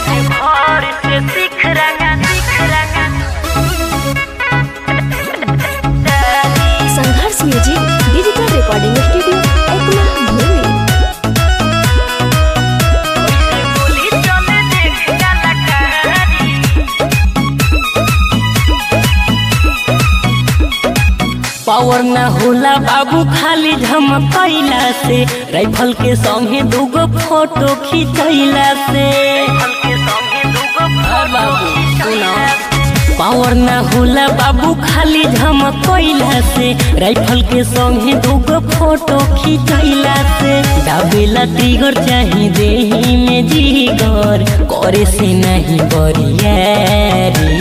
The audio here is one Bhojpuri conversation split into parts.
भर से सीख रंगा Sangharsh music digital recording studio Ekma भूमि। गोली चले देख कलाकारी पावर ना होला बाबू खाली झमकैला से, राइफल के संगे दूगो फोटो खिंचैला से। बाबू सुना, पावर ना होला बाबू खाली झमकैला से, राइफल के संगे दूगो फोटो खिंचैला से। दाबेला तिगर चाही देही में जिगर, करे से नहीं बरियारी।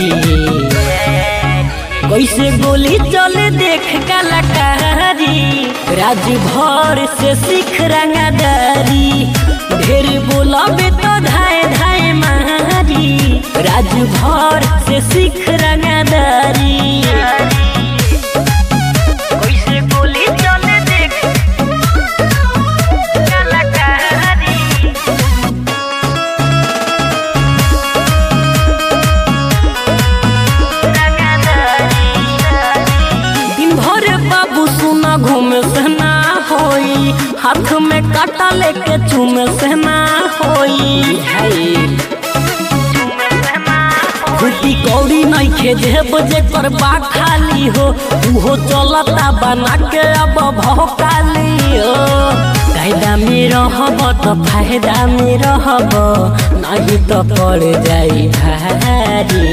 कैसे गोली चले देख कलाकारी, राज भर से सीख रंगादारी। ढेर बोलाबे तो धाए धाए मारी, राज भर से सीख रंगादारी। कैसे गोली चले देख कलाकारी दिन भर बाबू सुना घूमे से ना होई, हाथ में काटा लेके चूमे से ना होई। खुटी कौड़ी नहीं खेजेब जेकर बा खाली हो, उहो चलता बना के अब भौकाली हो। कायदा में रहब तो फायदा में रहब, नहीं तो पड़ जाई भारी।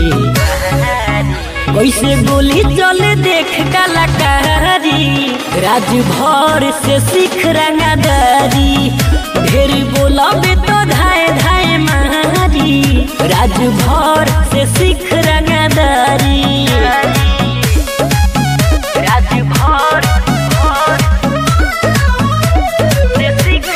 कैसे गोली चले देख कलाकारी, राज भर से सीख रंगादारी। ढेर बोलाबे तो धाए धाए मारी, राज भर से सीख रंगादारी। राज भर से सीख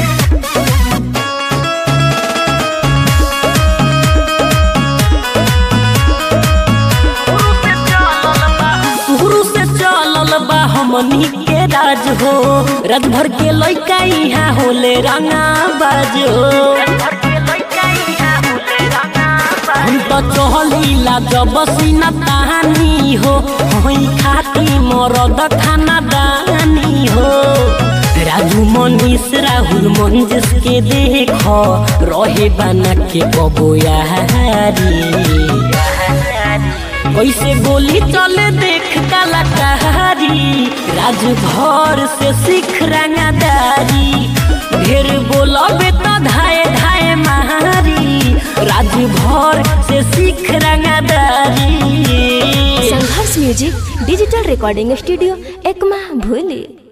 शुरू से चलल बा हमनी के राज हो, राज भर के लइका इहाँ होले रंगाबाज हो। हम तो चहलीला जब सीना तानी हो, हई खाती मरद खाना दानी हो। राजू मनीष राहुल मंजिस के देख रहे बना के बबोयारी। कैसे गोली चले देख कलाकारी, राज भर से सीख रंगादारी। ढेर बोलाबे तो धाए धाए मारी, राज भर से सीख रंगादारी। Sangharsh music digital recording studio Ekma भूमि।